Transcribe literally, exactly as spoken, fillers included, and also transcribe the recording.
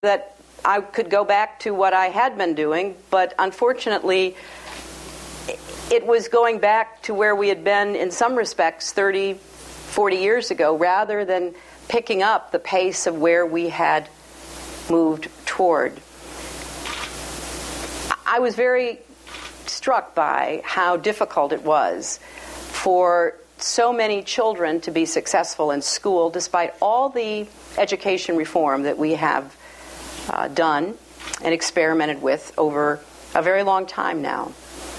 that I could go back to what I had been doing, but unfortunately, it was going back to where we had been in some respects thirty, forty years ago, rather than picking up the pace of where we had moved toward. I was very struck by how difficult it was for so many children to be successful in school, despite all the education reform that we have uh, done and experimented with over a very long time now.